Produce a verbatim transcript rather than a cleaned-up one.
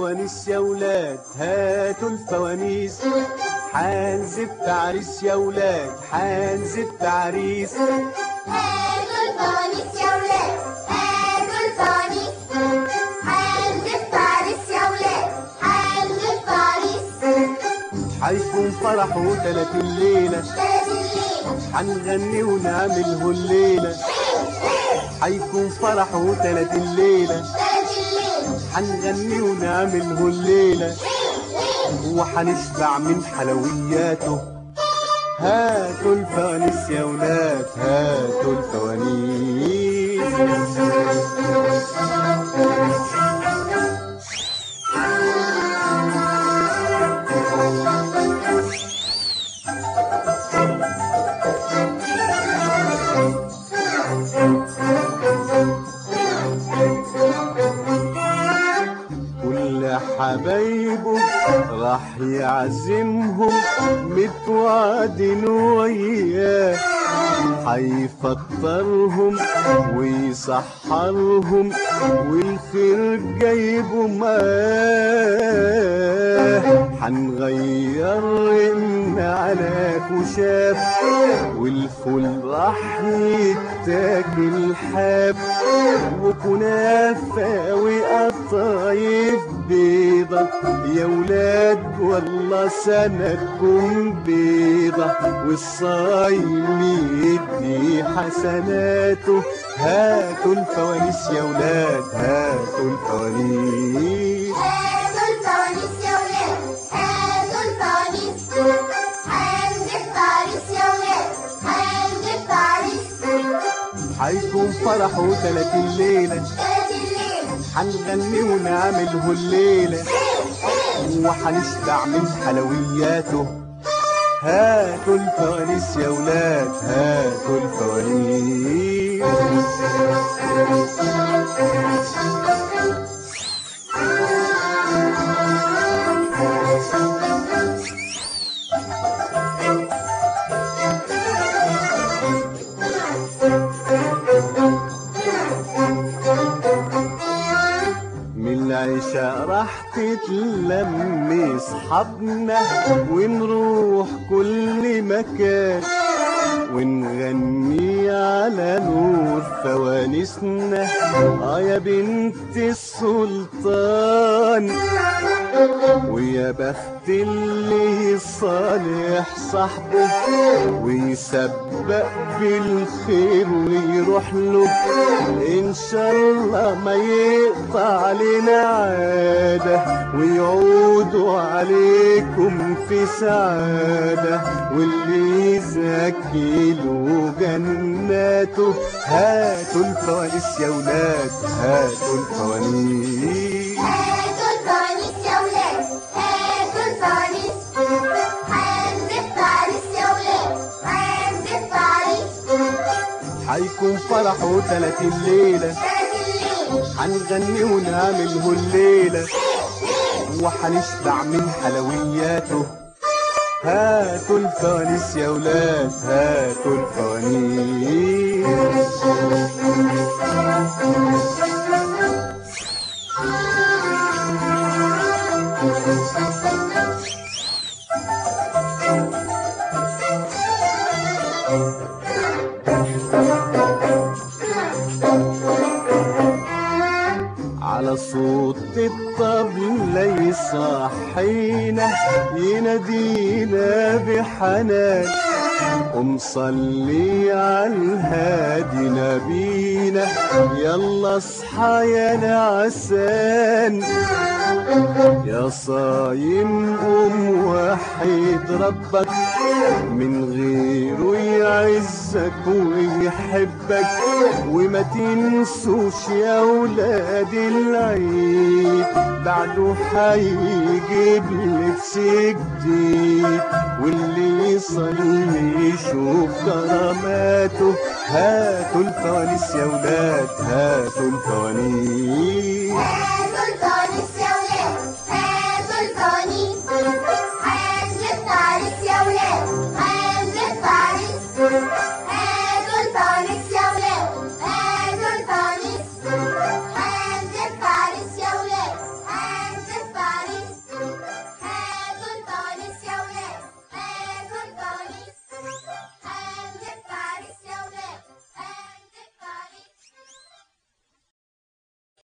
الفوانيس يا ولاد هاتوا الفوانيس، حنزف تعريس يا ولاد حنزف تعريس. هاتوا الفوانيس يا ولاد هاتوا الفوانيس، حنزف تعريس يا ولاد حنزف تعريس. حيكون فرح وتلاتين ليلة حنغني ونعمله الليلة. حيكون فرح وتلاتين ليلة حنغني ونعمله الليلة، وحنشبع من حلوياته. هاتوا الفوانيس يا ولاد هاتوا الفوانيس. حبايبه راح يعزمهم متوعدين وياه، حيفطرهم ويسحرهم والخير جايبه معاه. حنغير رن على كشاف والفول راح يتاكل حاف، وكنافه وقطايف بيضة يا ولاد والله سندكم بيضة، والصايم يدي حسناته. هاتوا الفوانيس يا ولاد هاتوا الفوانيس. هاتوا الفوانيس يا ولاد هاتوا الفوانيس، حنزف تعريس يا ولاد حنزف تعريس. حيكون فرح وتلاتين ليلة حنغني ونعمله الليلة، وحنشبع من حلوياته. هاتوا الفوانيس يا ولاد هاتوا الفوانيس. العشاء راح تتلم اصحابنا ونروح كل مكان، ونغني على نور فوانيسنا اه يا بنت السلطان. ويا بخت اللي صالح صاحبه ويسبق بالخير ويروح له، ان شاء الله ما يقطع علينا عاده ويعودوا عليكم في سعاده، واللي يزكي له جناته. هاتوا الفوانيس يا ولاد هاتوا الفوانيس. هاتوا الفوانيس يا ولاد هاتوا الفوانيس، حنزف تعريس يا ولاد حنزف تعريس. حيكون فرح وتلاتين ليلة حنغني ونعمله الليلة، وحنشبع من حلوياته. هاتوا الفوانيس يا ولاد هاتوا الفوانيس. على صوت الطبلة يصحينا ينادينا بحنان، قم صلي على الهادي نبينا يلا اصحى يا نعسان. يا صايم قوم وحيد ربك من غيره يعزك ويحبك، وما تنسوش يا ولاد العيد بعده حيجيب لبس جديد، واللي يصلي يشوف كراماته. هاتوا الفوانيس يا ولاد هاتوا الفوانيس. هاتوا الفوانيس